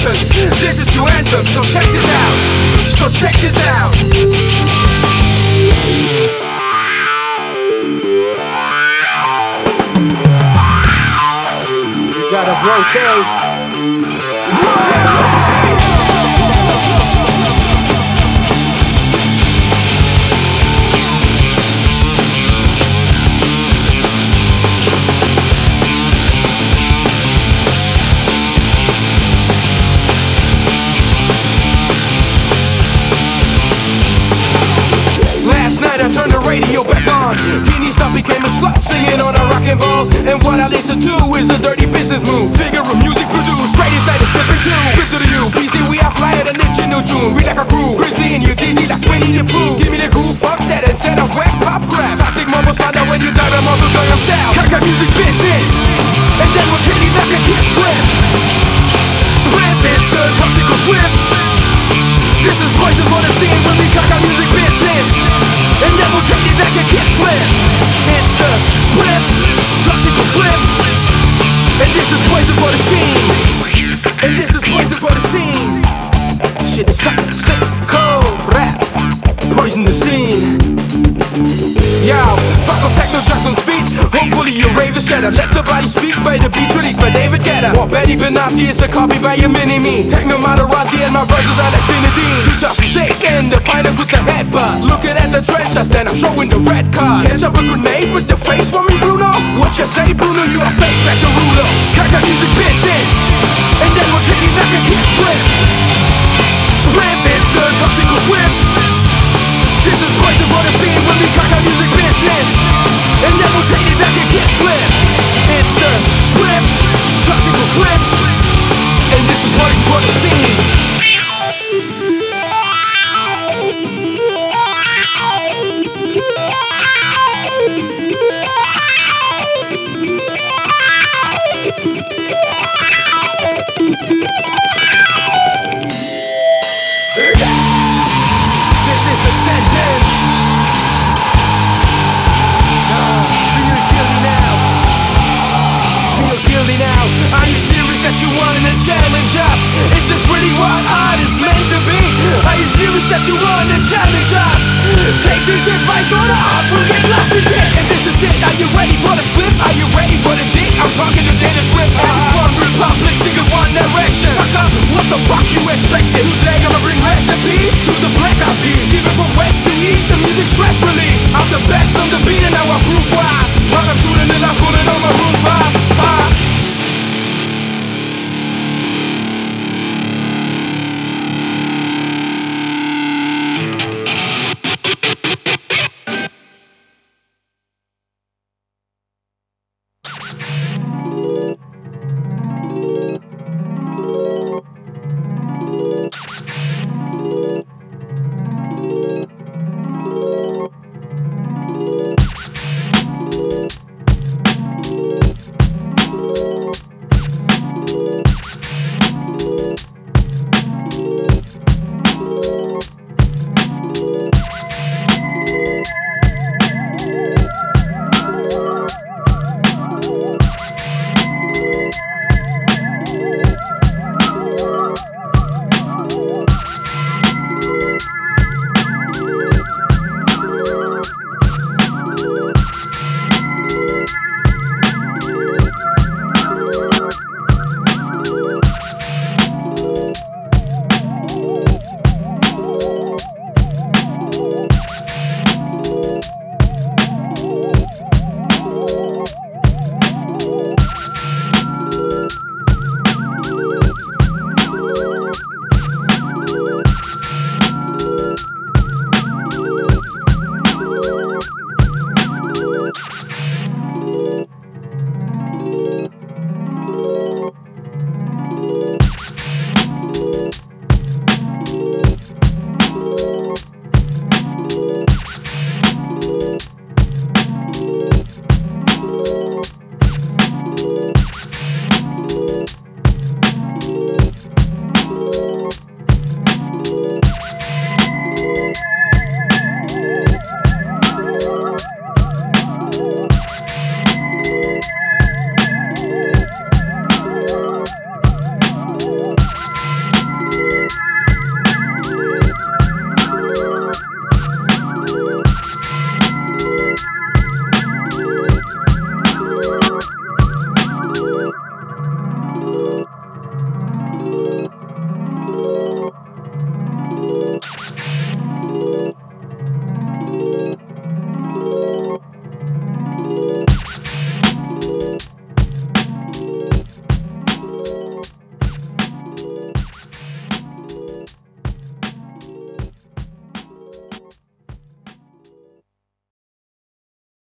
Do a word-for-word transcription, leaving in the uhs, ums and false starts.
rappers. This is your anthem, so check this out. So check this out. You gotta rotate. Rotate! Turn the radio back on. Teeny stuff became a slut singing on a rock and ball. And what I listen to is a dirty business move. Figure of music produced straight inside the slipping tube. Crystal to you, B C, we are flyer than itch in no June. We like a crew, grizzly and you dizzy like Winnie the Pooh. Give me the groove, fuck that, instead of whack pop rap. Toxic mumbles find out when you die, I'm also going himself. Kaka music business, and then we'll treat it like a kick flip. Split, it's the toxic flip. This is poison for the scene when we Kaka music business. And then we'll take it back and kick flip. It's the split, toxical flip. And this is poison for the scene. And this is poison for the scene. Shit is toxic, cold rap. Poison the scene. Yo, fuck off techno tracks on speed. Hopefully your rave is shattered. Let the body speak by the beats released by David Guetta. Or Benny Benassi is a copy by a mini-me. Techno Matarazzi and my verses are like Zinedine. two thousand six and the finals with the headbutt. Looking at the trench, I stand, I'm showing the red card. Catch up a grenade with the face for me, Bruno. What you say, Bruno? You are fake like the ruler. Kaka music business. And then we'll take it back and kick flip. Split, it's the toxical whip. This is poison for the scene when we Kaka music business. And then we'll take it back and kick flip. It's the split, toxical whip. And this is poison for the scene. This is a sentence. Uh, feel guilty now. Feel guilty now. Are you serious that you wanted to challenge us? Is this really what art is meant to be? Are you serious that you wanted to challenge us? Take this advice or the art will get lost in shit. And this is it. Are you ready for the flip? Are you ready for the dick?